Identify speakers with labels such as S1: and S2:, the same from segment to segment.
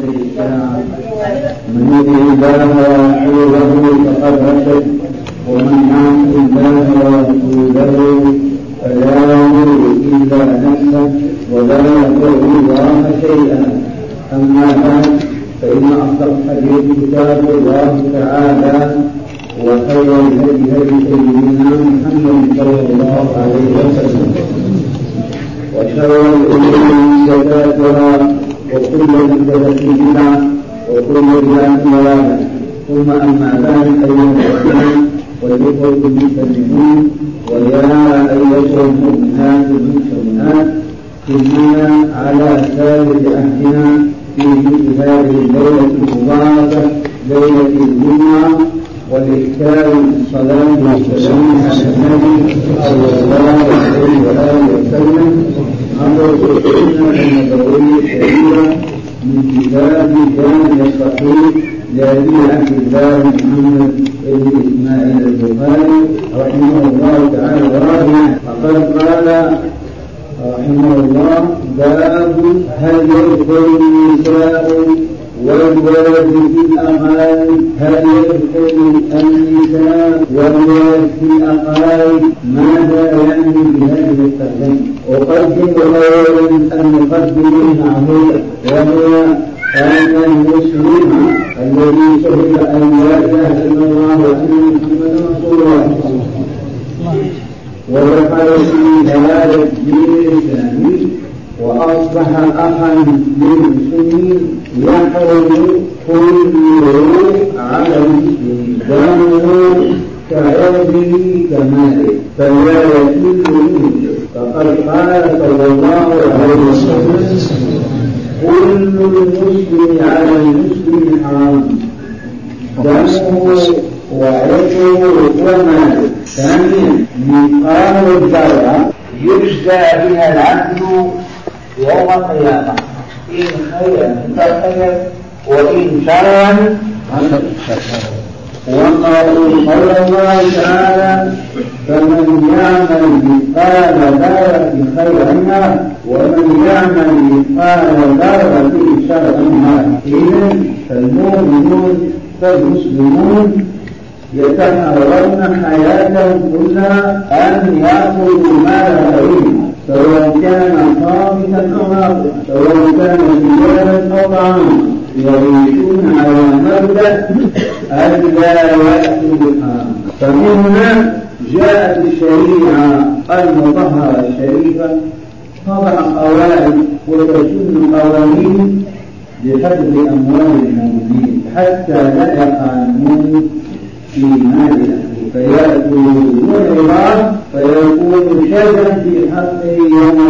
S1: الساعة من يطع الله ورسوله فقد رشد ومن يعص الله ورسوله فلا يضر إلا نفسه ولا يضر الله شيئا. أما بعد فإن أصدق الحديث كتاب الله تعالى وخير الهدي هدي سيدنا محمد صلى الله عليه وسلم وشر الأمور محدثاتها وكل محدثة بدعة وكل بدعة ضلالة. ثم أما بعد أيها الإخوان والإخوة المسلمون ويا أيها المؤمنات والمسلمات كنا على ثالث عهدنا في مثل هذه الليلة المباركة ليلة الجمعة والإكثار من الصلاة والسلام على النبي صلى الله عليه وآله وسلم أمر السنة النبوية الشريفة من كتاب جامع الصحيح لأبي عبد الله محمد بن إسماعيل البخاري رحمه الله تعالى ورحمه. فقد قال رحمه الله: باب هل يدخل النساء والولد في الأقارب؟ هل يدخل النساء والولد في الأقارب؟ ماذا يعني بهذه الترجمة؟ أقدم أولا أن نقدم المعهود وهو أن المسلم الذي شهد أن لا إله إلا الله وأن محمدا رسول الله ودخل في هذا الدين الإسلامي وأصبح أخا للمسلمين يحرم كله على المسلمين دمه كعرضه كماله فلا يحل منه. فقد قال صلى الله عليه وسلم: كل المسلم على المسلم حرام دمه وعرضه وماله. ثانيا مقام الدرجة يجزى بها العبد يوم القيامة إن خيرا فخير وإن شرا وقالوا صلى الله تعالى: فمن يعمل مثقال ذرة خيرا ومن يعمل مثقال ذرة شرا. إذن فالمؤمنون فالمسلمون يتحرون حياتهم كلها أن يأخذوا مال غيرهم سواء كان صامتا أو ناطقا سواء كان تجارا أو طعاما يعيشون على مبدأ ألا يأكلوا بالحرام. فمن هنا جاءت الشريعة المطهرة الشريفة تضع قواعد وتسن قوانين لحفظ أموال المؤمنين حتى لا يقع المؤمن في مال فيأكلون العظام فيكون شرا في حقه يوم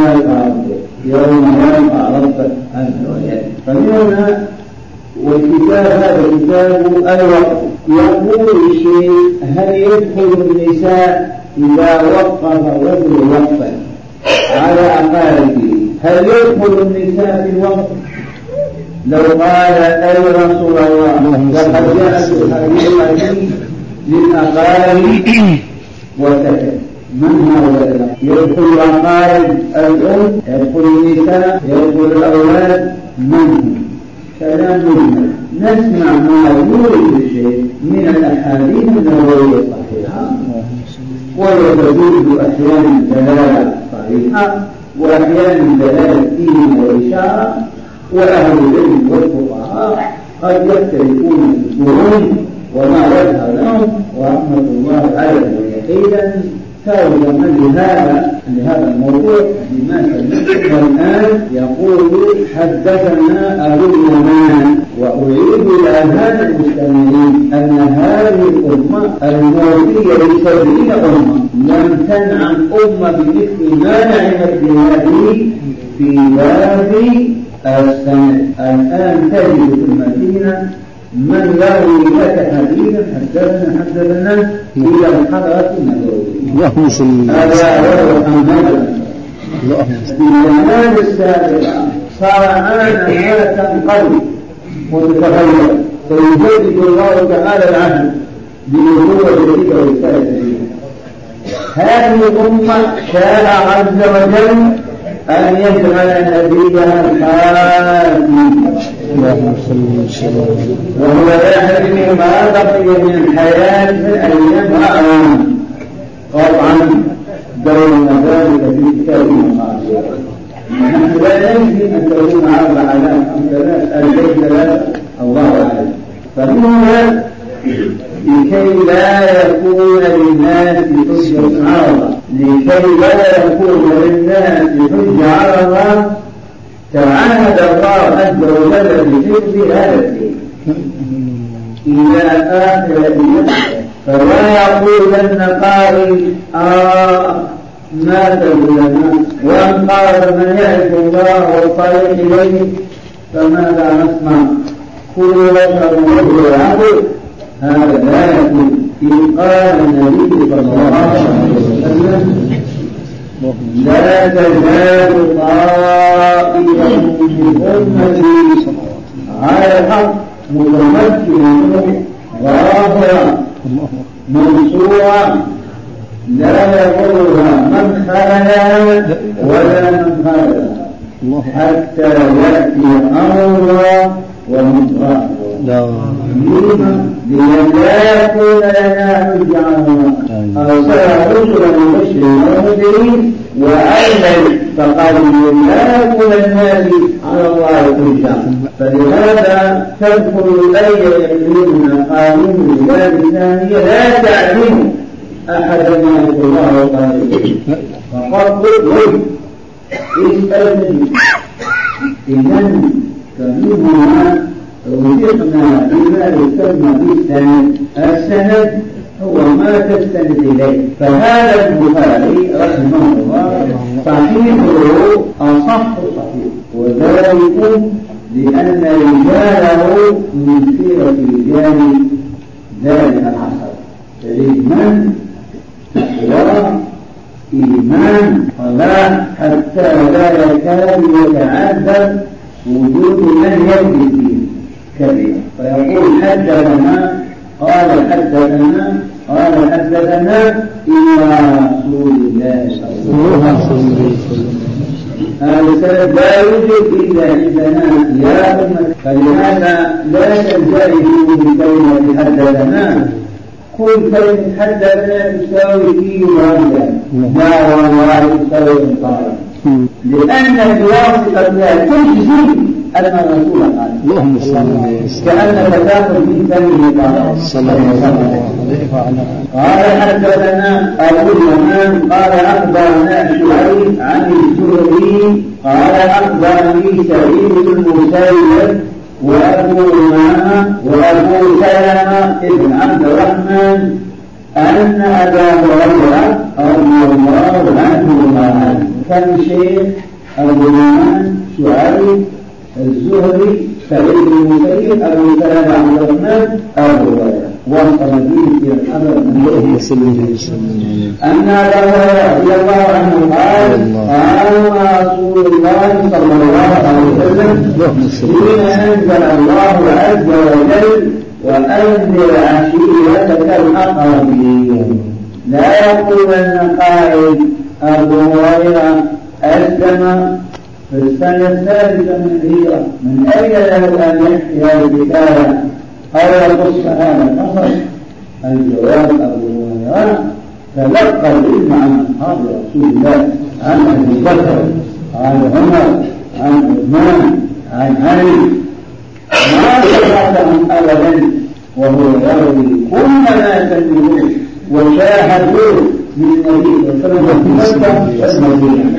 S1: يلقى ربه عز وجل. فمن هنا والكتاب هذا الكتاب الوقف يقول الشيء: هل يدخل النساء إذا وقف الرجل وقفا على أقاربه؟ هل يدخل النساء في الوقف؟ لو قال: أي رسول الله لقد جاءت الحديث للأقارب وسكت. من هؤلاء؟ يدخل الأقارب الأم، يدخل النساء، يدخل الأولاد. من هم؟ كلام مهم. نسمع ما يورد الشيء من الأحاديث النبوية الصحيحة ويتجوز أحيانا دلالة صريحة وأحيانا دلالة فيه وإشارة. وأهل العلم والفقهاء قد يختلفون في الظنون وما يظهر لهم ورحمة الله عليهم يقينا. ترجمة لهذا الموضوع بما سمعت. والآن يقول: حدثنا أبو اليمان. وأريد لأذهان المستمعين أن هذه الأمة الموفية ل70 أمة لم تنعم أمة بمثل ما نعمت بهذه في باب السند. الآن تجد في المدينة من يروي لك حديثا حدثنا إلى الحضرة النبوية. هذا هو محمد. في الزمان السابق صار عانا ما تنقضي وتتغير فيجدد الله تعالى العهد بنبوة جديدة ورسالة جديدة. هذه الأمة شاء عز وجل أن يجعل نبيها الحاكم وهو يحرم ما بقي من حياة الأيام وأعوام قطعا دون ذلك في كتاب المقاصد. نحن لا يمكن أن تكون 4000 أو 3000 الله أعلم. فهنا لكي لا يكون للناس حجة على الله، لكي لا يكون للناس حجة على الله تعاهد الله عز وجل بحفظ هذا الدين إلى آخر الأيام. فلا يقولن قائل مات العلماء، وأن قال من يعرف الله والطريق إليه فماذا نسمع؟ كل بشر وجه العقل. هذا لا يكون. إذ قال النبي صلى الله عليه وسلم لا تزال طائفة من أمتي على الحق متمكنة ظاهرة منصورة لا يضرها من خلها ولا من خلها حتى يأتي أمر الله ومن لا يكون لنا حجة على الله. أرسل رسلا مبشرين ومنذرين وأيضا فقال لا يكون الناس على الله حجة. فلهذا تذكر الآية من قانون البلاد الثانية لا تعلم أحد ما يقول الله وقال فقد قلت اسألني. إذن فمنهما وفقنا بما يسمى بالسند. السند هو ما تستند إليه. فهذا البخاري رحمه الله صحيحه أصح صحيح، وذلك لأن رجاله من سيرة رجال ذلك العصر علما وإيمان صلاح حتى لا يكاد يتعذر وجود من يكذب فيه كثيرا. فيقول حدثنا قال حدثنا قال حدثنا إلى رسول الله صلى الله عليه وسلم. هذا السند لا يوجد إلا عندنا يا أمة. فلهذا لا تنزعجوا بكلمة حدثنا. كل كلمة حدثنا تساوي فيه وهذا لا والله تساوي انقاذ، لأن بواسطة لا تجزي أن الرسول قال اللهم صل عليه وسلم كأنك تأخذ من كلمة قال صلى الله عليه وسلم. قال حدثنا أبو اليمان قال أخبرنا شعيب عن الزهري قال أخبرني سعيد بن المسيب وأبو أمامة وأبو سلمة بن عبد الرحمن أن أبا هريرة رضي الله عنه كان شيخ أبو اليمان شعيب الزهري سعيد بن المسيب أبو سلمة عبد الرحمن أبو هريرة وصل به في الحضر اللهم صل وسلم أن أبا هريرة رضي الله عنه قال قال رسول الله صلى الله عليه وسلم حين أنزل الله عز وجل وأنذر عشيرتك الأقربين لا يقولن قائل أبو هريرة أسلم في السنة الثالثة من الهجرة من أين له أن يحكي هذه الحكاية أو يقص هذا القصص؟ الجواب أبو هريرة تلقى العلم عن أصحاب رسول الله عن أبي بكر عن عمر عن عثمان عن علي ما سمعتهم أبدا وهو يروي كل ما سمعوه وشاهدوه من النبي صلى الله عليه وسلم.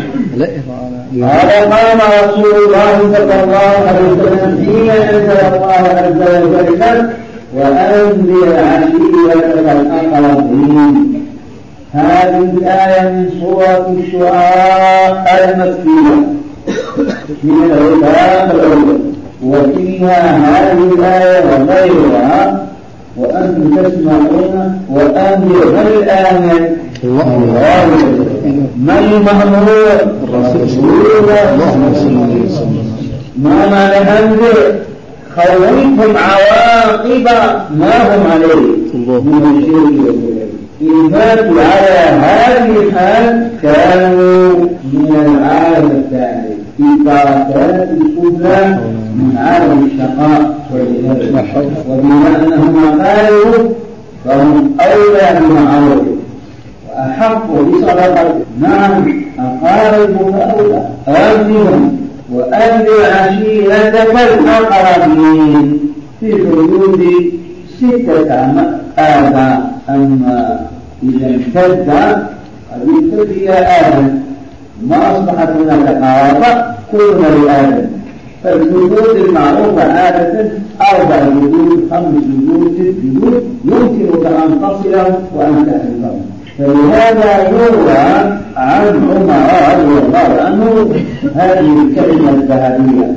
S1: قال قام رسول الله صلى الله عليه وسلم حين أنزل الله عز وجل وأنذر عشيرتك الأقربين. هذه الآية من سورة الشعراء المكية من العتاب الأول، وفيها هذه الآية وغيرها وأنتم تسمعون وأنذر. ما الآية؟ ما المأمور؟ رسول الله ما معنى أنذر؟ خوفهم عواقب ما هم عليه من الشرك والكفر. إن ماتوا على هذه الحال كانوا من العالم الثاني في طرفات السفلى من عالم الشقاء والعياذ، وبما أنهم أقارب فهم أولى بمعروفه وأحق بصدقته. نعم أقاربك أولى، أنزلهم وأنذر عشيرتك الأقربين في حدود 6 آباء. أما إذا امتد قد ابتدي آدم ما أصبحت هناك قرابة كلنا لآدم، فالحدود المعروفة عادة 4 حدود 5 حدود 6 حدود يمكنك أن تصلهم وأن تحرمهم. فلهذا يروى عن عمر رضي الله عنه هذه الكلمة الذهبية: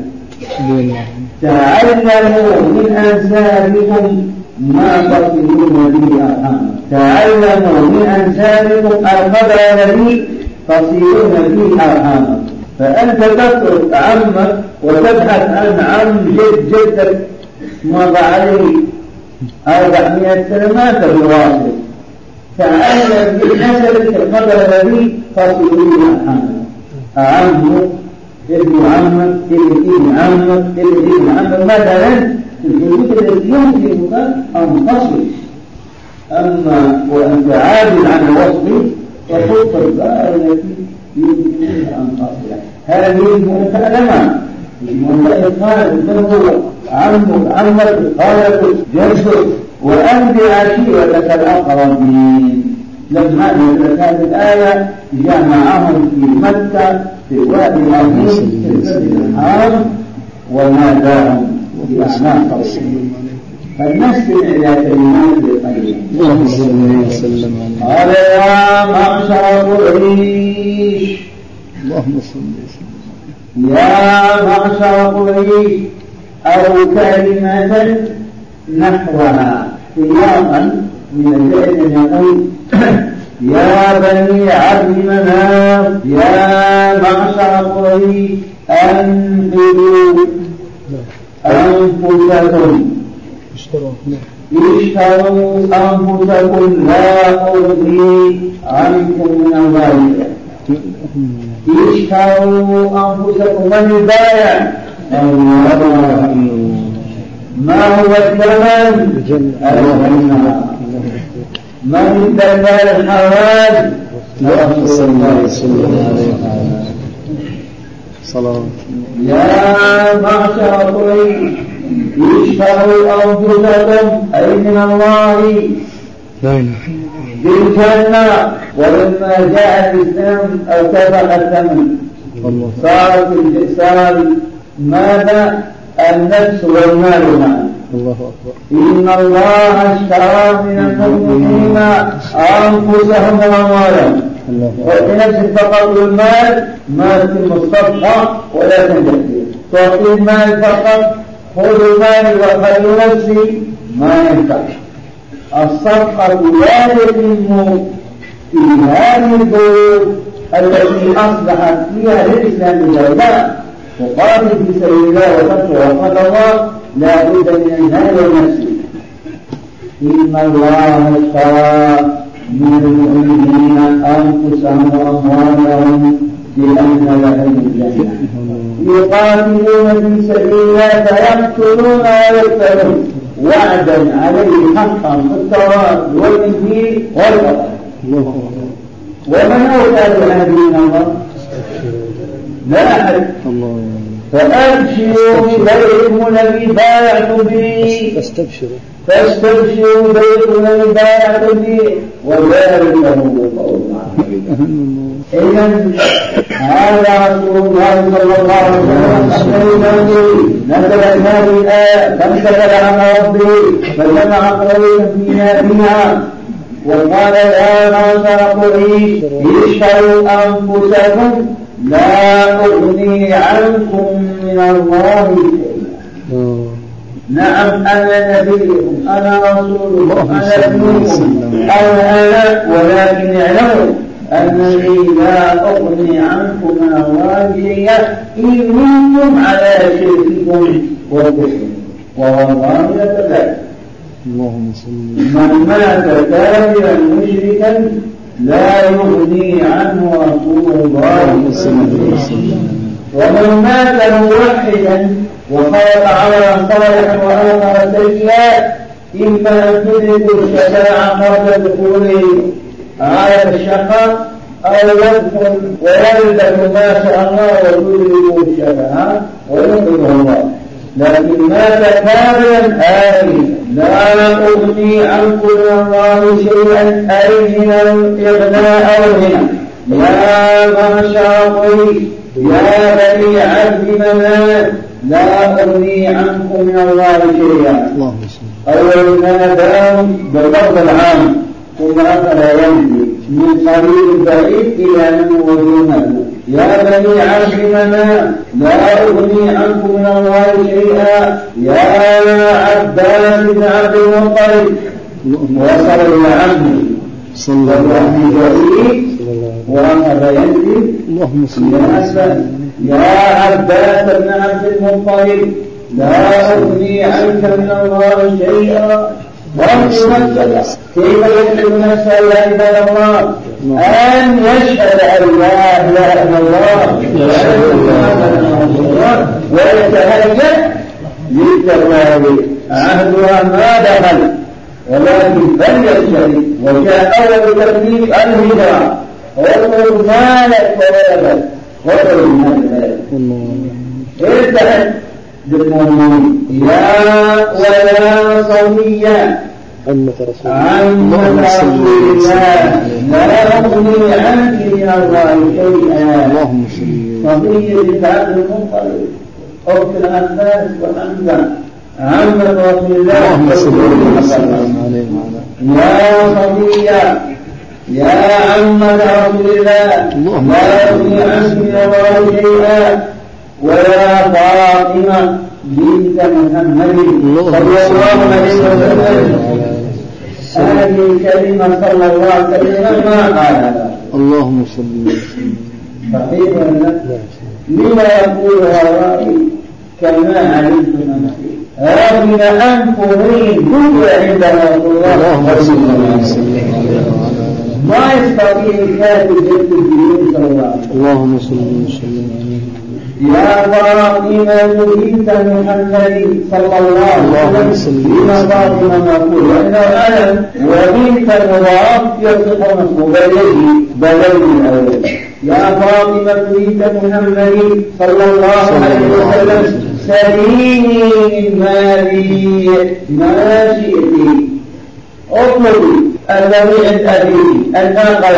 S1: تعلموا من أنسابكم ما تصلون به أرحامكم. تعلموا من أنسابكم القدر الذي تصلون به أرحامكم. فأنت تترك عمك وتبحث عن عم جد جدك مضى عليه 400 سنة ما تواصل. تعلم بنسبك القدر الذي تصلون به أرحامكم. عمك ابن عمك ابن عمك ابن عمك مثلا في الحدود التي يمكنك أن تصل. أما وأنت عاجز عن الوصل فخذ الدار التي يمكنك أن تصل. هذه المتعلمة المتعلمة تنظر عمك خالك جدك وأنذر عشيرتك الأقربين. لما نزلت هذه الآية جمعهم في مكة في الوادي العظيم في المسجد الحرام وناداهم بأعناق الصين. فلنستمع إلى كلمات القيم. قال يا معشر قريش،
S2: اللهم صل وسلم،
S1: يا معشر قريش، أو كلمة نحوها سياقا من الفعل يقول يا بني عبد مناف، يا معشر قريش أنقذوا أنفسكم، اشتروا أنفسكم لا أغني عنكم من الله. اشتروا أنفسكم من البايع الله. ما هو الثمن؟ الجنة. من دلال الحوال؟
S2: اللهم صل وسلم عليه صلوات.
S1: يا معشر قريش اشتروا أنفسكم أي من الله بالجنة. ولما جاء الإسلام ارتفع الثمن، صار ماذا؟ النفس والمال معا.
S2: الله أكبر.
S1: إن الله اشترى من المؤمنين أنفسهم وأموالهم. وبنفس فقط المال ما تتم الصدقة ولا تنجح. تعطي المال فقط، خذ المال وخذ نفسي ما ينفع. الصدقة لا تتم في هذه الظروف التي أصبحت فيها للإسلام دولة وقاتل في سبيل الله وتقوى وقال الله لا بد من المال والنفس. إن الله اشترى من المؤمنين أنفسهم وأموالهم بأن لهم الجنة يقاتلون في سبيل الله فيقتلون ويقتلون وعدا عليه حقا في التوراة والإنجيل والقرآن. ومن أوتى بهذه من الله؟ لا أحد. فأبشروا ببيعكم الذي بايعتم به، فاستبشروا ببيعكم الذي بايعتم به وذلك هو القول المعروف. إذن هذا رسول الله صلى الله عليه وسلم نزلت هذه الآية فانشغل عن ربه فجمع قريشا فيها وقال يا معشر قريش اشتروا أنفسكم لا أغني عنكم من الله شيئا. نعم أنا نبيكم أنا رسولكم أنا ابنكم أنا ولكن اعلموا أنني لا أغني عنكم من الله شيئا إن كنتم على شرككم وكفركم والله لكذلك. من مات كافرا مشركا لا يغني عنه رسول الله صلى الله عليه وسلم. ومن مات موحدا وخلق عملا صالحا وآخر سيئا إما أن تدركوا الشفاعة قبل دخول عالم الشقاء أو يدخل ويلبث ما شاء الله وتدركوا الشفاعة ويدخله الله. لكن ماذا كاملا آمين لا أغني عنكم من الله شيئا أي من الإغناء أو الغنى. يا معشر قريش يا بني عبد مناف لا أغني عنكم من الله شيئا. أول ناداهم باللفظ العام ثم أخذ يمضي من قريب بعيد إلى من ودونه. يا بني عبد مناف لا أغني عنكم من الله شيئا يا عباس بن عبد المطلب. وصل إلى عمه صلى الله عليه وأخذ يمضي يا عباس بن عبد المطلب لا أغني عنك من الله شيئا. كيف يمكن نفسه يا عباد الله أن يشهد أن لا إله إلا الله ويتهيأ للتوبة عهدها ما دخل ولكن فليشهد. وجاء أول تكليف الهجرة وقل مالك وولدك وقل مالك ارتحل بالمؤمنين يا ويا صبيا عمة رسول الله لا أغني عنك من الله شيئا. صبية بنت عبد المطلب أخت العباس وحمزة عمة رسول الله يا صبية يا عمة رسول الله لا أغني عنك من الله شيئا. ويا فاطمة بنت محمد صلى الله عليه وسلم. هذه الكلمة صلى الله عليه وسلم ما قالها. اللهم صل وسلم. صحيح ولا لما يقولها الراوي كما علمتم هذه أنفرين كل عند رسول الله صلى الله عليه وسلم. ما يستطيع الكاتب جد الدين صلى الله عليه وسلم. اللهم صل وسلم. يا فاطمة بنت محمد صلى الله عليه وسلم. لما فاطمة نقول لأنه أنا وبنت المضاف يصف مصبوب بلد الأول. يا فاطمة بنت محمد صلى الله عليه وسلم سليني من مالي ما شئت اطلبي الذي عند أبي الناقة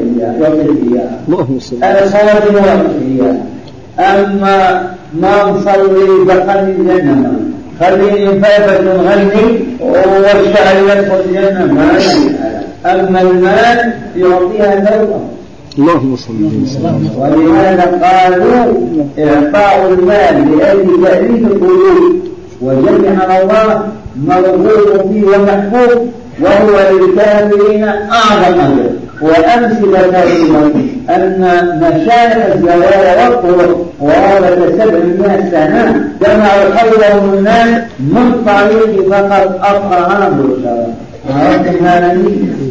S1: وقفية أنا صادم وقفية. أما ما نصلي بخلي الجنة خليني فافة غني والشعر يدخل الجنة ما يعلم. أما المال يعطيها دولة. اللهم صل وسلم. ولهذا قالوا إعطاء المال لأجل تأليف القلوب وجمع الله مرغوب فيه ومحبوب وهو للكافرين أعظم أجر. وأمثلة كثيرة أن مشايخ الزوال والطرق وهذا 700 سنة جمعوا حولهم الناس من طريق فقط الطعام والشراب. عرفتم هذا؟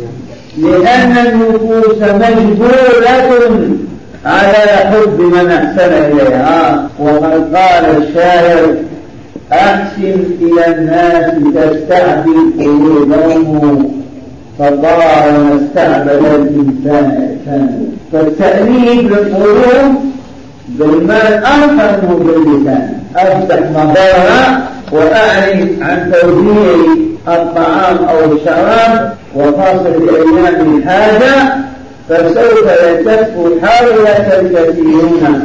S1: لأن النفوس مجبولة على حب من أحسن إليها. وقد قال الشاعر أحسن إلى الناس تستعبد قلوبهم فطار ما استعبد الإنسان. فالتأليف للقلوب بالمال أنفع باللسان. أفتح مضارة وأعرف عن توزيع الطعام أو الشراب وخاصة بأيام الحاجة فسوف يتف حولك الكثيرون.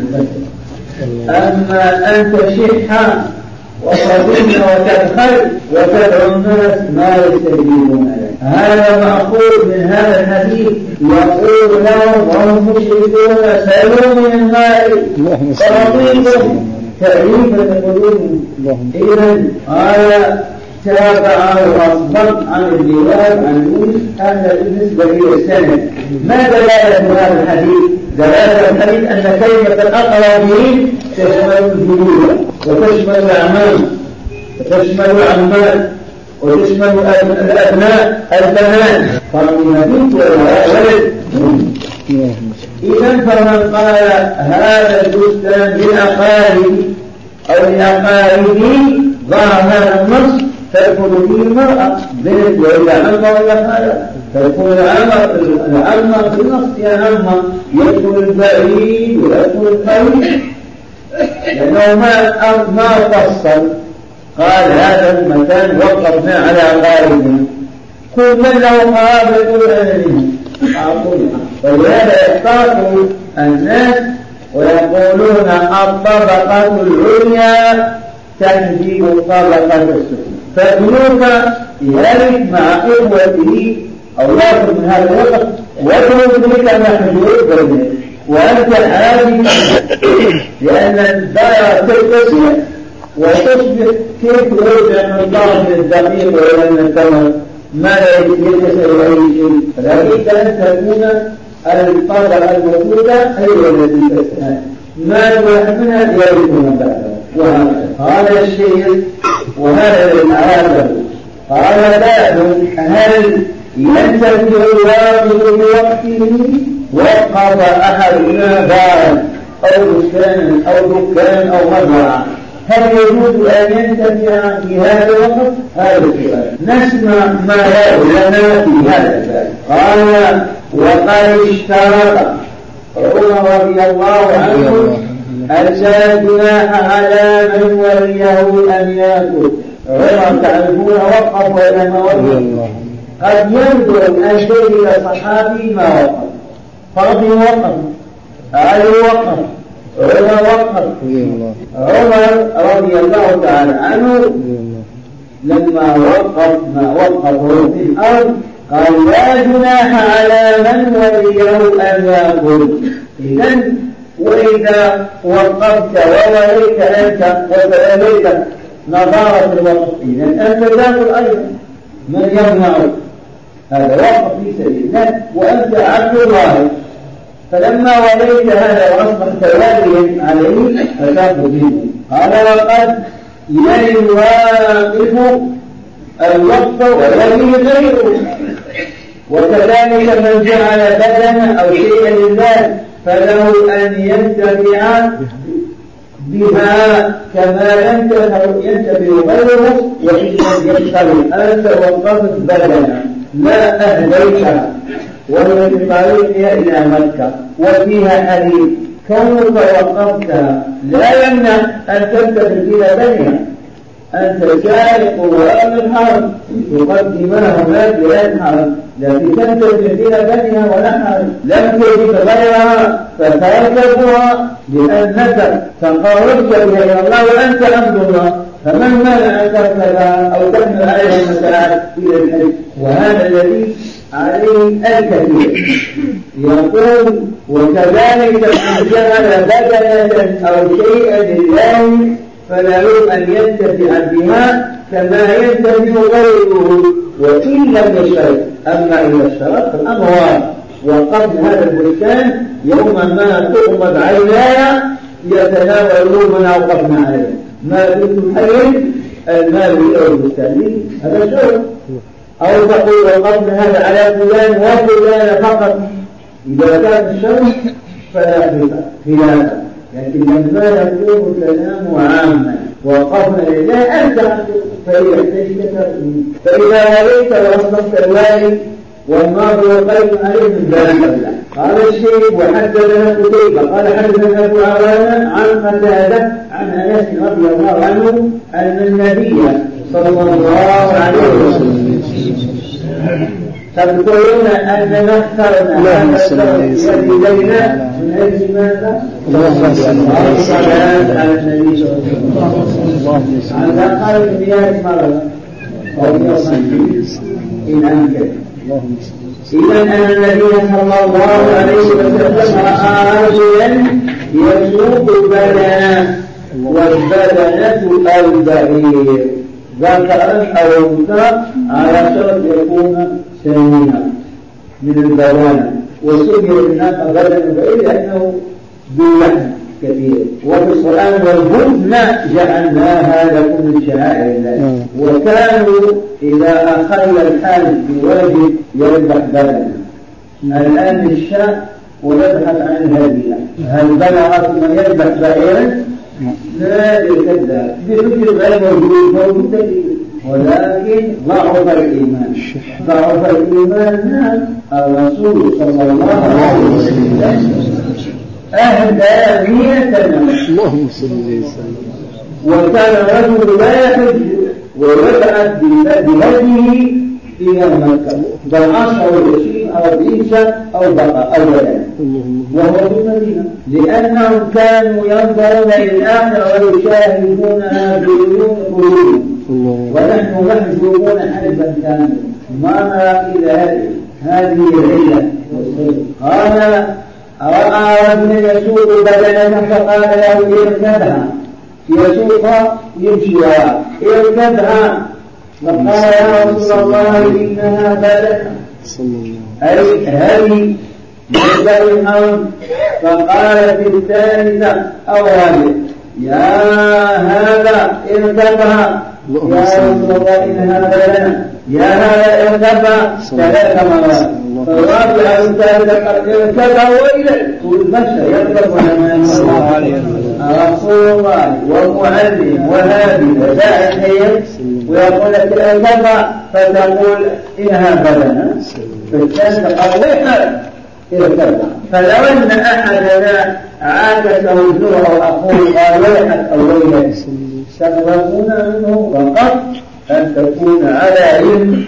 S1: أما أنت شحا وصديق وتدخل وتدعو الناس ما يستجيبون لك. هذا مأخوذ من هذا الحديث يقول لهم وهم مشركون سلوا من الماء فرضيكم تأليفا لقلوبهم. إذن قال تابعه أصبر عن الجواب عن يونس هذا بالنسبة للسند. ما دلالة هذا الحديث؟ دلالة الحديث أن كلمة الأقربين تشمل الجنود وتشمل الأعمال وتشمل الأعمال وتشمل الأبناء البنات فمن بنت ولد. إذن فمن قال هذا البستان للأقارب أو لأقاربه ظهر هذا النص تدخل فيه المرأة بنت وإلى عمة وإلى خالة تدخل العمة في النص يا عمة يدخل البعيد ويدخل القريب لأنه ما فصل قال هذا المكان وقفنا على أقاربه كل من له قرابة يقول أنا منهم أعطونا ولهذا يختار الناس ويقولون الطبقة العليا تهدم الطبقة السفلى فابنك يرث مع إخوته أو يأخذ من هذا الوقت وتدرك محجوب بينك وأنت عادي لأن الدار تتسع وتصبح كيف يرجع من الطرف الدقيق وإلى من التمر ما لا يتسع أي شيء لابد أن تكون الطبقة الموجودة هي التي تسعى ما يحملها يرثون بعده قال الشيخ وهذا العادة قال بعد هل ينتفع الواقف بوقته وقف أحدنا بارا أو دكان أو مزرعة هل يجوز أن ينتفع في هذا الوقت؟ هذا السؤال نسمع ما لنا في هذا الباب قال وقد اشترط عمر رضي الله عنه أن لا جناح على من وليه أن يأكل عمر تعرفون وقف ولا ما وقف قد ينظر أن شهد صحابي ما وقف فرضي وقف علي وقف عمر وقف عمر رضي الله تعالى عنه لما وقف ما وقفه في الأرض قال لا جناح على من وليه أن يأكل إذن وإذا وقفت ووليت أنت وتوليت نظارة الوقف إذن أنت تأكل أيضا من يمنعك هذا وقف في سبيل الله وأنت عبد الله فلما وليت هذا وأصبحت واليا عليه فتأخذ منه قال وقد يلي الواقف الوقف والذي غيره وكذلك من جعل بدنا أو شيئا لله فله أن ينتفع بها كما ينتفع غيره وإن يشتري أنت وقفت بدنا لا أهديتها وهي في طريقها إلى مكة وفيها حديث كونك وقفتها لا يمنع أن تنتفع إلى بنيها أنت سائق وأمر الحرم تقدمها هناك لا الحرم لكن تنتفع إلى بنيها ولا حرم لم تجد غيرها فتركبها لأنك تقربت بها إلى الله وأنت عبد الله فمن منع أن تركبها أو تحمل عليها المساعد إلى الحج وهذا الذي عليه الكثير يقول وكذلك من جعل بدنة أو شيئا لله فله أن ينتفع بها كما ينتفع غيره وإن لم يشترط أما إذا اشترط فالأموال وقبل هذا البستان يوم ما تغمض عيناي يتناولون من أوقفنا عليه ما كنتم حيا المال إلى البستان هذا شرط أو تقول وقفنا هذا على فلان وفلان فقط إذا كان الشرط فلا خلافا لكن لما يكون الكلام عاما وقفنا لله أنت فإذا وليت وأصبحت الوالي والماضي والقلب عليه من ذلك قال الشيخ وحدثنا قتيبة قال حدثنا أبو عوانة عن قتادة عن أنس رضي الله عنه أن النبي صلى الله عليه وسلم تذكرون أننا اخترنا هذا الذي بيننا من أجل ماذا؟ الصلاة على النبي صلى الله عليه وسلم على الأقل 100 مرة أو 150 إن أمكن إذا أن النبي صلى الله عليه وسلم رأى رجلا يسوق البدنة والبدنة البعير ذكرا أو أنثى على شرط يكون سمينا من البوانة وسمي الناقة بدنا البعير لأنه باللحم كثير وفي القرآن والبدن جعلناها لكم من شعائر الله وكانوا إذا أخل الحال بوجه يذبح بدنا الآن الشاء ويبحث عن الهدية هل بلغت من يذبح بعيرا نادر كذاب بفكر غير موجودة ولكن ضعف الإيمان. ضعف الإيمان. الرسول صلى الله عليه وسلم أهدى 100 سنة.
S2: اللهم صل وسلم.
S1: وكان رجل لا يحج ويبعث بهديه إلى مكة ب10 و20 أو 40 سنة أو بقى أو ولد وهو في المدينة، لأنهم كانوا ينظرون إلى الآخرة ويشاهدونها بعيون قلوبهم، ونحن محجوبون حجبا كاملا ما نرى إلى هذه العلة. قال رأى رجلا يسوق بدنه فقال له اركبها، يسوق يمشي اركبها، فقال يا رسول الله إنها بدنه أي هذه بدأ الأرض. فقال في الثالثة أو هذه يا هذا اركبها يا رسول الله إنها بدنه، يا هذا اركبها 3 مرات. فالرابع الثالثة اركبها وإليه والمشى يركب رسول الله ومعلم وهادي وداعي الخير ويقول لك اركبها فتقول إنها بدنه. فالثالثة قال ويحك اركبها. فلو أن أحدنا عاكس وزنه أو أخوه قال ويحك أو ويلك تغربون منه فقط أن تكون على علم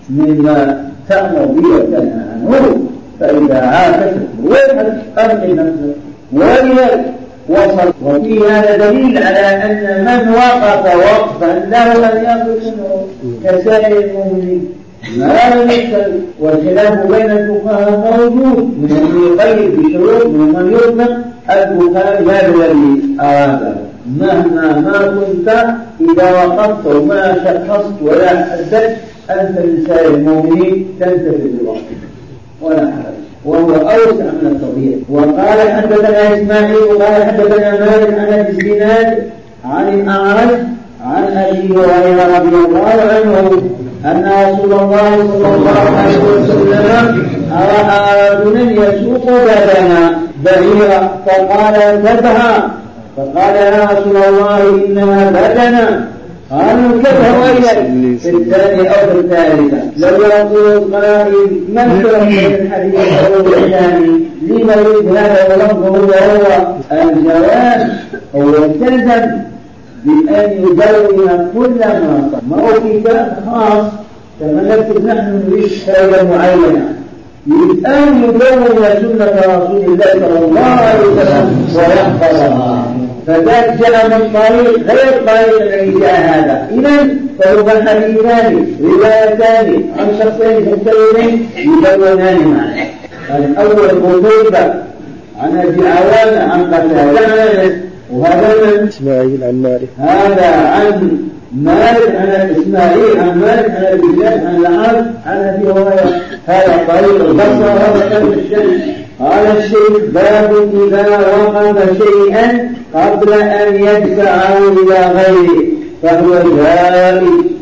S1: مما تأمر به وتنهى عنه. فإذا عاكست ويحك أرقي نفسك ويلك وصل. وفي هذا دليل على أن من وقف وقفا له أن يأخذ منه كسائر المؤمنين ما لم يكتب. والخلاف بين الفقهاء موجود، من يقيد بشروط ومن يطلق. الفقهاء هذا الذي أراده مهما ما كنت إذا وقفت وما شخصت ولا حدثت أنت من سائر المؤمنين تنتفذ الوقت ولا حرج، وهو أوسع من الطبيعي. وقال حدثنا إسماعيل وقال حدثنا مالك عن أبي الزناد عن الأعرج عن أبي هريرة رضي الله عنه أن رسول الله صلى الله عليه وسلم رأى رجلا يسوق بدنا بعيرا فقال اركبها، فقال يا رسول الله إنها بدنا. قالوا اركبها وإليك في الثانية أو في الثالثة. لو يقول القائل من فرق من الحديث الأول الثاني لما يريد هذا ولفظه وهو الجواز أو يلتزم بأن يدون كل ما هو كتاب خاص كما نكتب نحن نريد فائدة معينة يريد أن يدون سنة رسول الله صلى الله عليه وسلم ويحفظها، فذلك جاء من طريق غير طريق الذي جاء هذا. إذن فهو حديثان روايتان عن شخصين مختلفين يدونان معه. الأول قتيبة عن أبي عوانة عن قتادة وهذا من
S2: إسماعيل عن مالك،
S1: هذا عن مالك عن إسماعيل عن مالك عن أبي الزناد عن الأعرج عن أبي هريرة. هذا طريق البصر وهذا كلمة الشمس. قال الشيخ باب إذا وقف شيئا قبل أن يدفعه إلى غيره فهو جائز.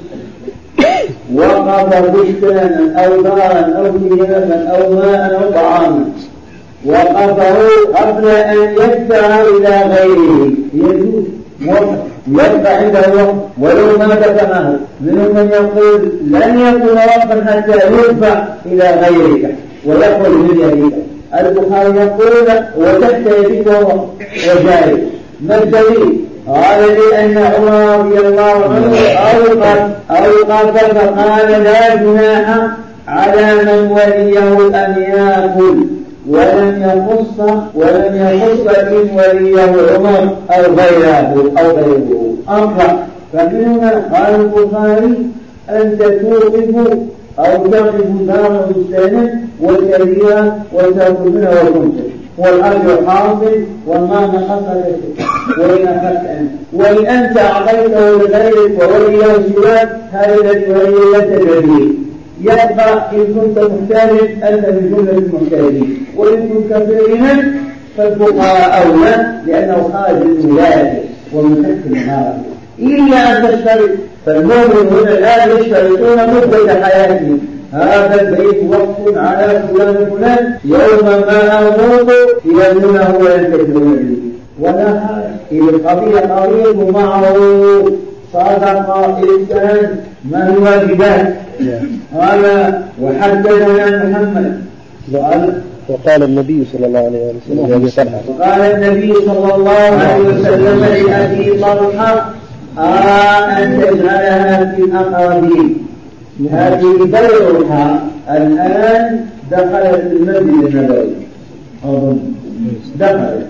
S1: وقف بستانا أو دارا أو ثيابا أو ماء أو طعاما وقفه قبل أن يدفع إلى غيره يجوز يدفع عنده الوقت ولو ما دفعه. منهم من يقول لن يكون وقفا حتى يدفع إلى غيرك ويخرج من يدك. البخاري يقول وتحت يدك وجاري. ما الدليل؟ قال لأن عمر رضي الله عنه أوقف فقال لا جناح على من وليه أن يأكل ولم يخص إن وليه عمر أو غيره أطلق. فمنهما قال البخاري أن توقف أو تقف دار بستانا وكبيرا وتأكل منها وتنتج والأجر حاصل وما نقص وإن أخذت أنت وإن أنت أعطيته لغيرك ووليه سواك هذا الذي وليه به يبقى إن كنت محتاجا أنت من جملة المحتاجين، وإن كنت فعلا فالفقهاء أولى لأنه خارج الولاية ومن تحت النار إلا أن تشترط. فالمؤمن هنا الآن يشترطون مدة حياته. هذا البيت وقف على فلان يوم ما أموت يبنونه وينتهون به. ولا حاجة. إذا القضية قضية معه صادق إنسان ما الواجبات. قال وحدثنا محمد
S2: وقال النبي صلى الله عليه وسلم
S1: وقال النبي صلى الله عليه وسلم لأبي طلحة أن تجعلها في الأقربين. هذه بيرها الآن دخلت المسجد النبوي أظن دخلت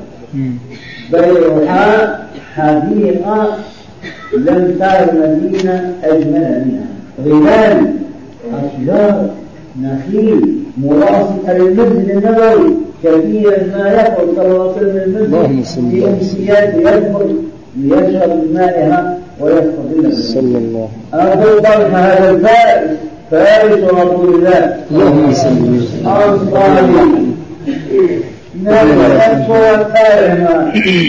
S1: بيرها حديقة لم تر المدينة أجمل منها. غلال أشجار نخيل مرافقة للمسجد النبوي كثيرا ما يخرج صلى الله عليه وسلم المسجد في أمسيات يدخل ليشرب المائها ويستظل
S2: صلى الله
S1: أبو طلحة هذا الفارس فارس رسول الله
S2: اللهم صل
S1: أنصاري نبذت وكارما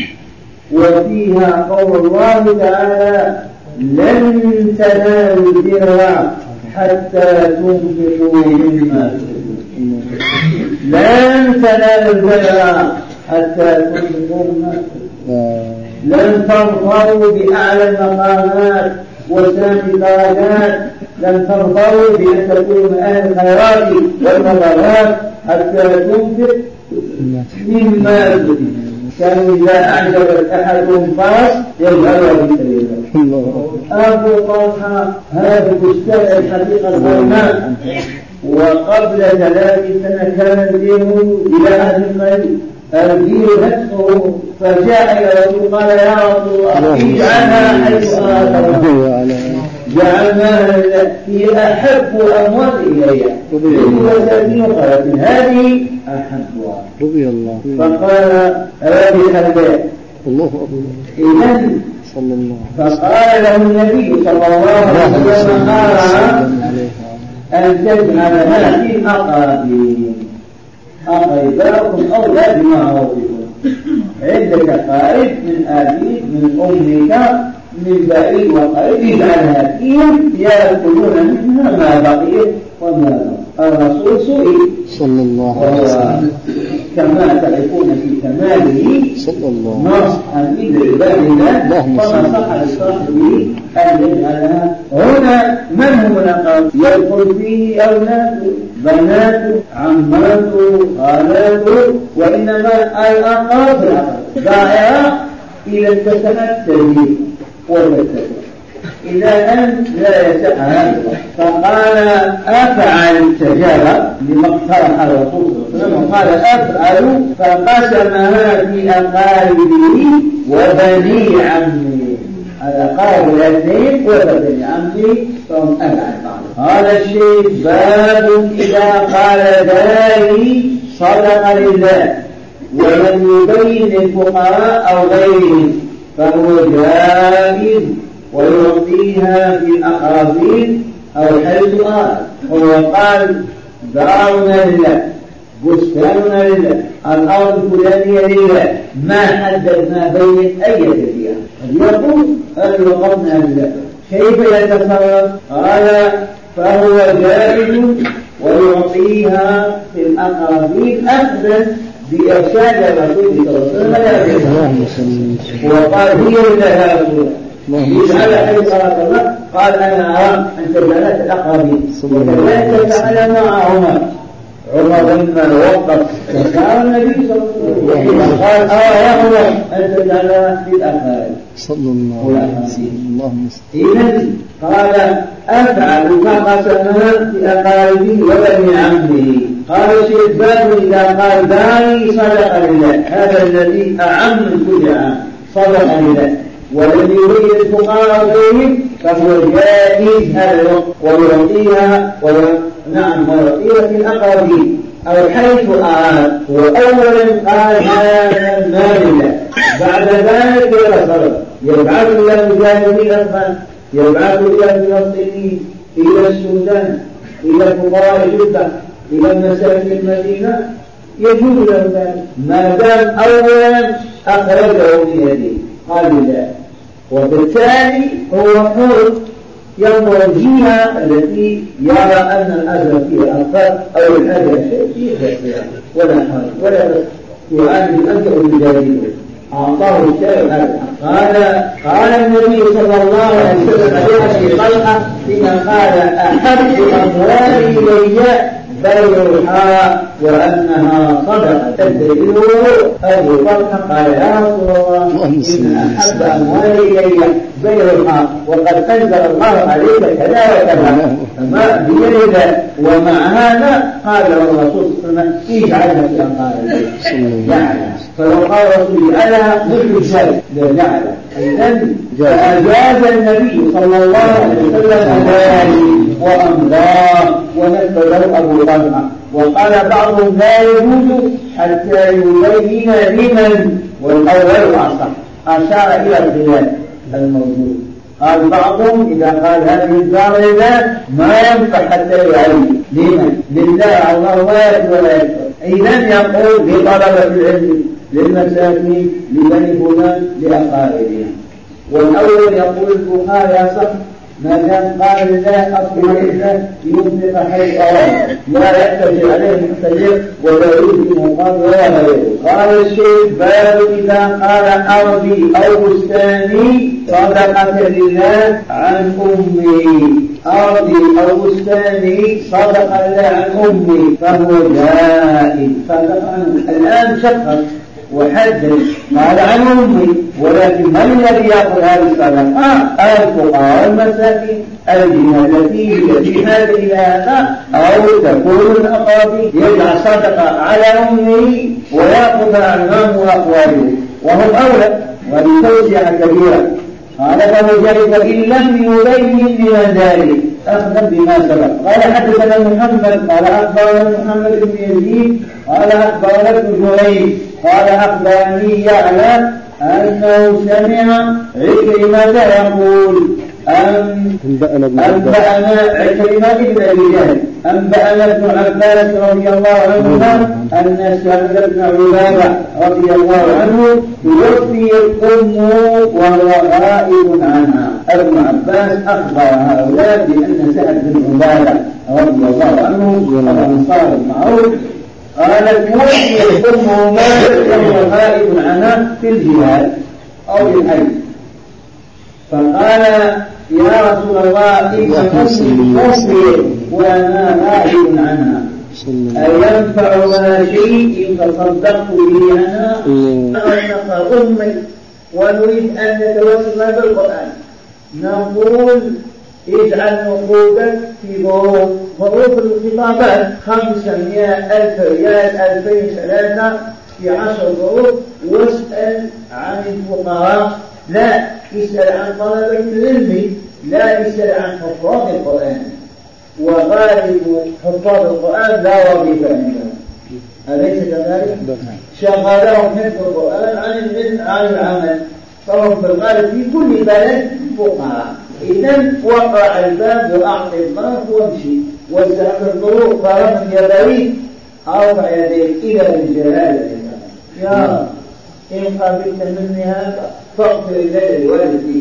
S1: وفيها قول الله تعالى لن تنالوا البر حتى تنفقوا مما تحبون. لن تنالوا البر حتى تنفقوا مما تحبون. لن ترضوا بأعلى المقامات وسامي الدرجات. لن ترضوا بأن تكونوا من أهل الخيرات والمضارات حتى تنفق مما تحبون. كان إذا أعجبت أحدهم فرس يجعلها في سبيل الله. أبو طلحة هذا بستان الحقيقة الظلماء. وقبل 3 سنة كان الدين إلى هذا القريب الدين نفسه فجاء إلى رسول قال يا رسول الله اجعلنا حيث أراك جعلناها التي أحب أموال إلي هذه أحبها
S2: رضي الله.
S1: فقال هذه حدث
S2: الله أكبر.
S1: إذن
S2: صلى الله
S1: فقال له النبي صلى الله عليه وسلم أن تجعلها في أقربين. أقرباكم أولاد معروفكم. عندك قارب من أبيك من أمك من بعيد وقريب يجعلها فيهم يأكلون منها ما بقي وما الرسول سئل
S2: صلى الله عليه وسلم
S1: كما تعرفون في كماله
S2: صلى الله
S1: نصحا لعباد الله فنصح لصاحبه أن يجعلها. هنا من هم الأقارب؟ يدخل فيه أولاده بناته عماته خالاته وإنما الأقارب دائرة إلى التسمى التجديد والتسمى إلى أن لا يسع هذا. فقال أفعل تجارة لما اقترح الرسول صلى الله عليه وسلم وقال أفعل فقسمها في أقاربه وبني عمي. الأقارب الاثنين وبني عمي فهم أفعل. قال الشيخ باب إذا قال داري صدق لله ولم يبين الفقراء أو غيرهم فهو جائز ويعطيها في الأقربين أو حيث أراد. هو قال دارنا لله بستاننا لله الأرض الفلانية لله ما حددنا بين أي فيها. يقول هل وقفنا لله كيف يتصرف؟ قال فهو جائز ويعطيها في الأقربين أخذا بإرشاد الرسول صلى الله عليه وسلم. وقال هي لله رسول يجعل حيث أراد الله. قال أنا أرى أن تجعلها الأقربين وكذلك فعل مع عمر لما وقف فقال النبي صلى الله عليه وسلم قال يا عمر أن تجعلها في الأقارب
S2: صلى الله عليه وسلم.
S1: إذن قال أفعل فقسمها في أقاربه وبني عمه. قال الشيخ باب إذا قال داري صدق لله هذا الذي أعم من كل عام صدق لله ولم يريد الفقراء غيرهم فهو جائز هذا الوقت ويعطيها ويعطيها في الأقربين أو حيث أراد. وأولا قال هذا المال لله بعد ذلك يتصرف يبعث إلى مجاهدي الأطفال يبعث إلى فلسطين إلى السودان إلى فقراء جدة إلى مساكن المدينة يجوز له ذلك ما دام أولا أخرجه بيده قال لله. وبالتالي هو حر ينظر الجهة التي يرى أن الأجر فيها أكثر أو الحاجة شيء ولا حرج ولا يعاني الأجر بجانبه. أعطاه الشيء هذا. قال النبي صلى الله عليه وسلم في طلحة حين قال أحب أموالي إلي بيعها وأنها صدقة تدريبه أبو طلحة قال يا رسول الله إن أحب أموالي إلي بيعها وقد أنزل الله عليك كذا وكذا فما بيده. ومع هذا قال الرسول صلى الله عليه وسلم اجعلها في أموالي جعلها. فلو قال رسول أنا مثل الشيء لجعله. إذن فأجاز النبي صلى الله عليه وسلم ذلك وأمضاه ونفذه أبو طلحة. وقال بعضهم لا يجوز حتى يبين لمن والأول أصح أشار إلى الخلاف الموجود. قال بعضهم إذا قال هذه الزارة ما ينفع حتى يعلم لمن لله الله واحد ولا يكفر. إذن يقول لطلبة العلم للمساكين لبني فلان لأقاربهم. والأول يقول البخاري صح ما دام قال الله أصبح إذا ينفق حيث أراد لا يحتج عليه محتجر ولا يوجد مقام ولا غيره. قال الشيخ باب إذا قال أرضي أو بستاني صدقة لله عن أمي. أرضي أو بستاني صدقة لله عن أمي فهو جائز. الآن شخص وحدد قال عن أمي ولكن من الذي يأخذ هذه الصدقة؟ الفقراء والمساكين الجهة التي هي في هذا إلى هذا أو تكون الأقربين يجعل صدقة على أمه ويأخذ عنهم وأقواله وهم أولى ولتوسع كبيرة. قال فمجرد إن لم يبين من ذلك أخذا بما سبق. قال حدثنا محمد قال أخبرنا محمد بن يزيد قال أخبرنا ابن جريج قال أخبرني يعلى أنه سمع عكرمة يقول أنبأنا عكرمة بن أبي جهل أنبأنا ابن عباس رضي الله عنهما أن سعد بن عبادة رضي الله عنه توفي أمه وهو غائب عنها. ابن عباس أخبر هؤلاء بأن سعد بن عبادة رضي الله عنه الأنصار المعروف قال توفي أمه ماتت وهو غائب عنها في الجهاد أو في الحج. فقال يا رسول الله إن أمي وأنا غائب عنها أينفعها شيء فصدقت به أنا أنفع أمي ونريد أن نتوسل بالقرآن نقول اجعل نقودك في ظروف الخطابات 500,000 ريال 2003 في 10 ظروف واسأل عن الفقراء لا اسأل عن طلبة العلم لا اسأل عن حفاظ القرآن. وغالب حفاظ القرآن لا وظيفة عندهم أليس كذلك؟ شغلهم حفظ القرآن عن العمل فهم في الغالب في كل بلد فقراء. إذن وقع الباب وأعطي الضرب وامشي واستعمل الظروف فرمت يديه أرفع يديك إلى الجلال يا إن قبلت مني هذا فاغفر لي ولدي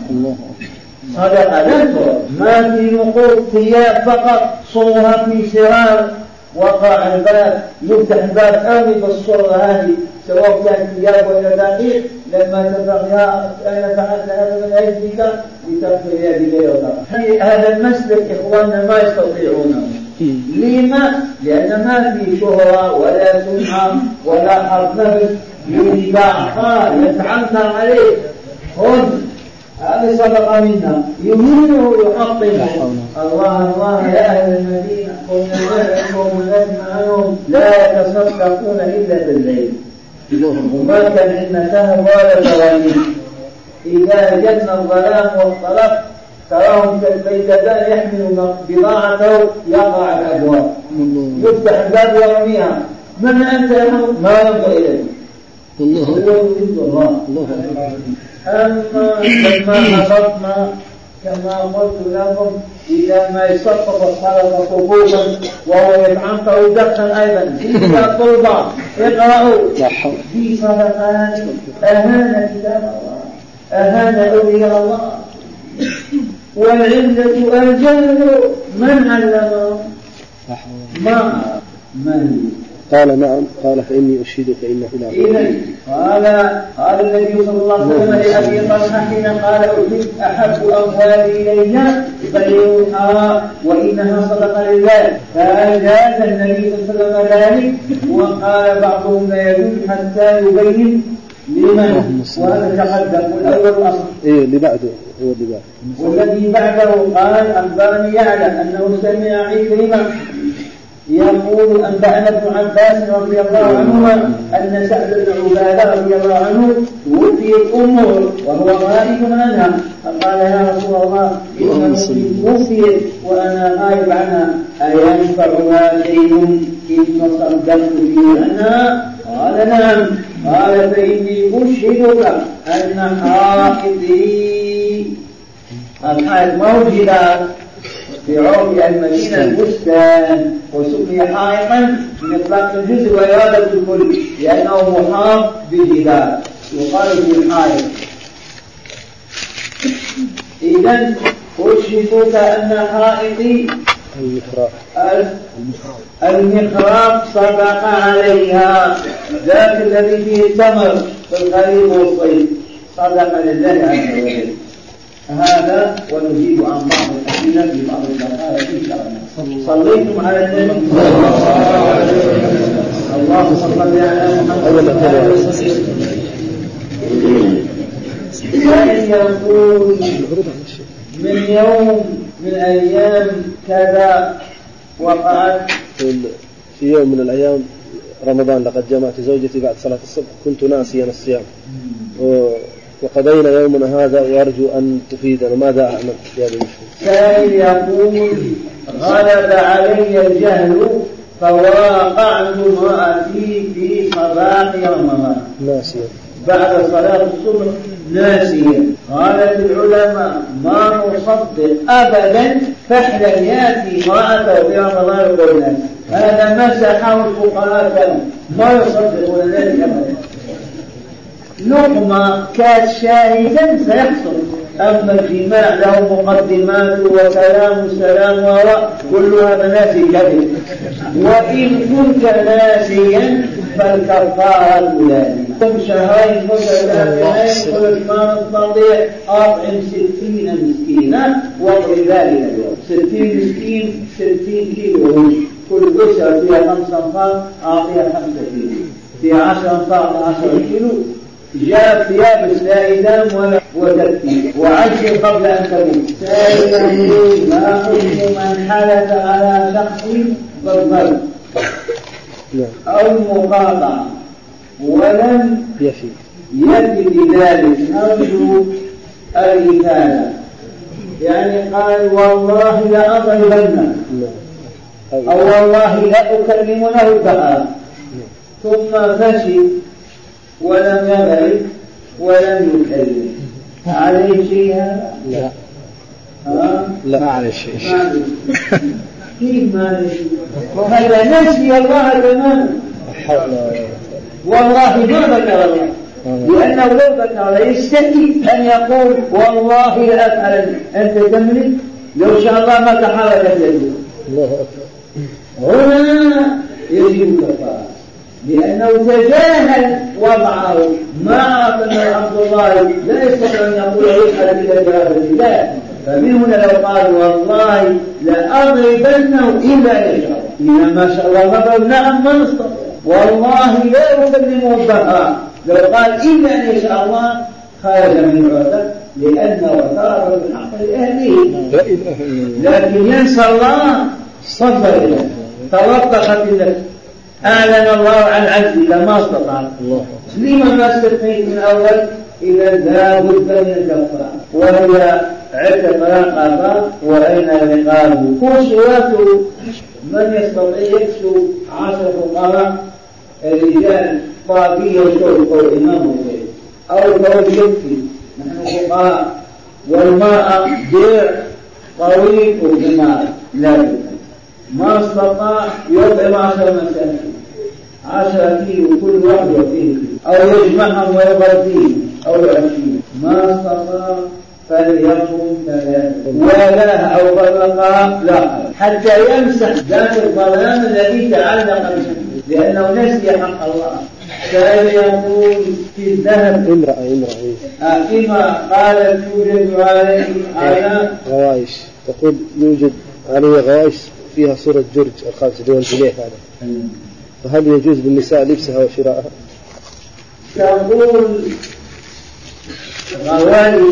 S1: صدقة لا ترى ما في نقود ثياب فقط صورها في سرار وقع الباب يفتح الباب آمي بالصورة هذه سواء كان ثياب ولا دقيق لما تفرغ أنا فعلت هذا من أجلك لتغفر يدي هذا المسلك إخواننا ما يستطيعونه. لما؟ لأن ما في شهرة ولا سمعة ولا حرف نفس يتبع يتعنتر عليه خذ هذه صدقة منا يمينه ويحطمه. الله يا أهل المدينة قلنا لكم ونسمعهم لا يتصدقون إلا بالليل وما كان عندنا سهم ولا ثواني. إذا جن الظلام والطلق تراهم كالبيتان يحمل بضاعته يقع على الأبواب يفتح الباب ويرميها من أنت ما ينظر إليه هو يريد الله. أما لما أصبنا كما قلت لكم إذا ما يسقط الصلاة صفوفا وهو يتعنطر يدخن أيضا إذا طلبا اقرأوا في صدقات أهان كتاب الله أهان أولياء الله. والعلة الجهل من علمه ما من
S2: قال نعم. قال فإني أشهدك إن فلان.
S1: إذن قال النبي صلى الله عليه وسلم لأبي طلحة حين قال أحب أموالي إلينا بيعها وإنها صدقة لله، فأجاز النبي صلى الله عليه وسلم ذلك، وقال بعضهم لا يجوز حتى يبين لمن، وهذا تقدم والأول أصل.
S2: اللي بعده هو اللي بعده.
S1: والذي بعده قال أخبرني يعلم أنه سمع عكرمة يقول أنبأنا ابن عباس رضي الله عنهما أن سعد بن عبادة رضي الله عنه توفيت أمه وهو غائب عنها، فقال يا رسول الله إن توفيت وأنا غائب عنها أينفعها شيء إن تصدقت به عنها؟ قال نعم. قال فإني أشهدك أن حائطي، الحائط ما هو جدار، في عرف المدينة البستان، وسمي حائطا من إطلاق الجزء وإرادة الكل لأنه محاط بجدار يقال في الحائط. إذن أشهدك أن حائطي المخراف صدق عليها، ذاك الذي فيه التمر في الخريف والصيف صدق لله عز وجل. هذا ونجيب عن بعض الأسئلة في بعض الدقائق إن شاء الله. صليتم على النبي صلى الله عليه وسلم. اللهم صل على محمد. كان يقول من يوم من أيام كذا وقعت
S2: في يوم من الأيام رمضان لقد جمعت زوجتي بعد صلاة الصبح، كنت ناسيا الصيام وقضينا يومنا هذا، وأرجو أن تفيدنا ماذا أعمل في هذا المشروع.
S1: كان يقول غلب علي الجهل فواقعت امرأتي في صباح رمضان
S2: ناسيا
S1: بعد صلاة الصبح ناسيا. قالت العلماء ما نصدق أبدا فحلا يأتي امرأته في رمضان يقول ناسيا، هذا مسحه الفقهاء ما يصدقون ذلك أبدا. لقمة كانت شاهدا سيحصل، أما الجماع له مقدمات وكلام سلام وراء كلها مناسي كذب، وإن كنت ناسيا فالكفارة الأولى شهرين متتابعين قل ما نستطيع أطعم 60 مسكينا واضرب ذلك اليوم 60 مسكين 60 كيلو، كل أسرة فيها 5 أنفار أعطيها 5 كيلو، في 10 أنفار 10 كيلو. جاء ثياب السائدان وتكفي وعجل قبل أن تموت. سائل ما حكم من حلف على شخص بالضرب أو المقاطعة ولم يفي بذلك أرجو الإفادة، يعني قال والله لا أضربنه أو والله لا أكلمنه البقرة، ثم فشل ولم يبرد ولم يكلم، عليه شيء هذا؟
S2: لا ما عليه شيء.
S1: كيف ما عليه شيء؟ هذا نسي الله تماما، والله ما ذكر الله، لأنه لو ذكر يستحي أن يقول والله لا أفعل. أنت تملك لو شاء الله ما تحركت يده، هنا يجب كفارة لأنه تجاهل وضعه. ما أعطنا عبد الله لا يستطيع أن يقول يفعل إلى جهاز الله، فمن هنا لو قال والله لأضربنه إلا يشاء، إذا ما شاء الله نضرب نعم ما نستطيع، والله لا أكلمه البقاء، لو قال إلا أن يشاء الله خرج من عهده لأنه اعترف بالحق لأهله، لكن ينسى الله صفر إليه توقفت النفس، أعلن الله عن عجزه ما استطاع. لما ما استثنيت من أول؟ إذا لا بد من الكفارة، وهي عتق رقبة وأين رقابه. كسوته من يستطيع يكسو 10 فقراء الرجال طاقية وشرط الإمام أو ثوب يكفي، نحن فقراء، والمرأة درع طويل وجمال لا بد. ما استطاع يطعم 10 مساكين 10 كيلو كل واحد يعطيه، أو يجمعهم ويغذيهم أو يعشيهم. ما استطاع فليصوم 3 ولا أو فرقا لا حتى يمسح ذات الظلام الذي تعلق به. لأنه نسي حق الله. كان يقول في الذهب إما قالت يوجد على
S2: غوائش، تقول يوجد عليه غوائش فيها صورة جرج الخامسة دون جنيه هذا، فهل يجوز بالنساء لبسها وشراءها؟
S1: تقول غوائش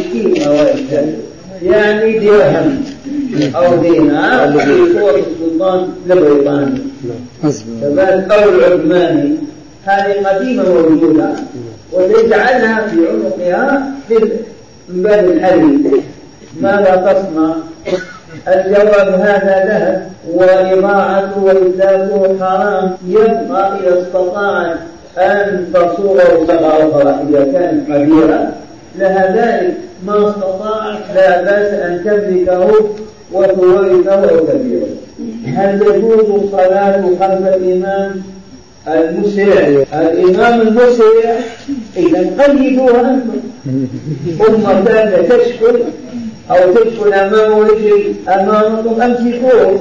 S1: يعني درهم أو دينار في صورة السلطان البريطاني كذلك أو العثماني، هذه قديمة موجودة وتجعلها في عنقها من باب الحديد. ماذا تصنع؟ الجواب هذا ذهب وإضاعته وإتلافه حرام، يبقى إذا استطاعت أن تصوره صغيرة إذا كانت كبيرة لها ذلك، ما استطاعت لا بأس أن تملكه وتورثه أو تبيعه. هل تجوز صلاة خلف الإمام المسرع؟ الإمام المسرع إذا قيدوها أنتم، أمة تشكل أو تدخل أمام وجه أمامكم أمسكوه،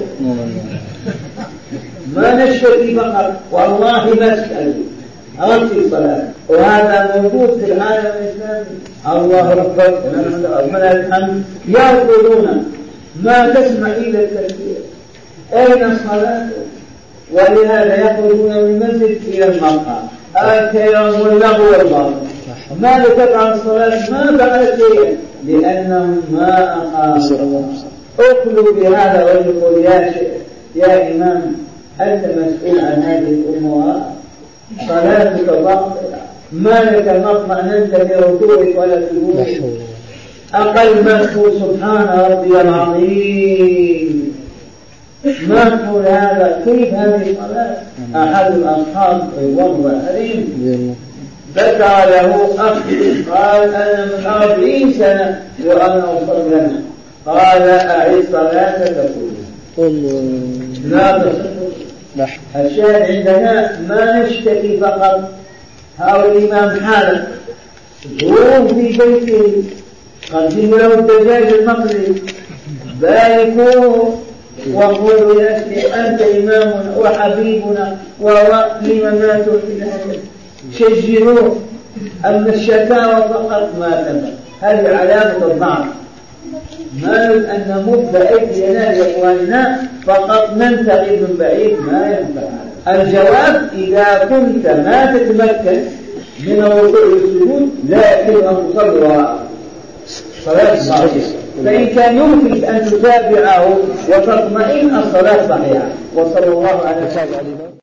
S1: ما نشتكي فقط والله مسألة أغطي الصلاة، وهذا موجود في العالم الإسلامي. الله أكبر من الحمد يقولون ما تسمع إلا التكبير، أين الصلاة؟ ولهذا يخرجون من المسجد إلى المقهى الكلام واللغو والباطل. ما لتقع الصلاة ما فعلت شيئا لأنهم ما أقاموا الله. أقلوا بهذا ويقول يا إمام أنت مسؤول عن هذه الأمور، صلاتك باطلة، ما لك مطمئننت بركوعك ولا سجودك، أقل ما تقول سبحان ربي العظيم، ما تقول هذا. كيف هذه الصلاة؟ أحد الأصحاب رضوان الكريم ذكر له أخ قال أنا من 40 سنة وأنا أصلي لنا، قال أعيد صلاتك كلها لا تصح. الشاهد عندنا ما نشتكي فقط هذا الإمام حالك هو في بيته قدم له الدجاج المقلي باركوه وقولوا يا أخي أنت إمامنا وحبيبنا ولما ما تحسن شجروه. أما الشكاوى فقط ما تم، هذه علامة الضعف. ما نريد أن نمد بأيدينا لإخواننا فقط ننتقل من بعيد ما ينفع. الجواب إذا كنت ما تتمكن من الوصول للسجود لا يمكن أن تصلي وراءه صلاة صحيحة، فإن كان يمكن أن تتابعه وتطمئن الصلاة صحيحة. وصلى الله على